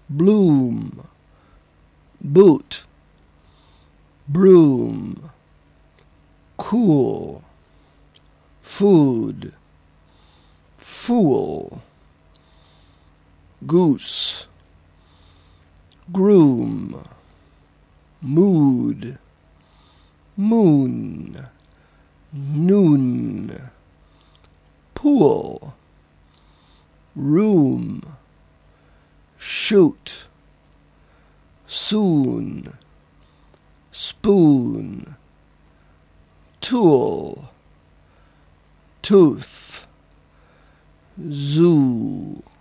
bloom, boot, broom, cool, food, fool, goose, groom, mood, moon, noon, pool, room, shoot, soon, spoon, tool, tooth, zoo.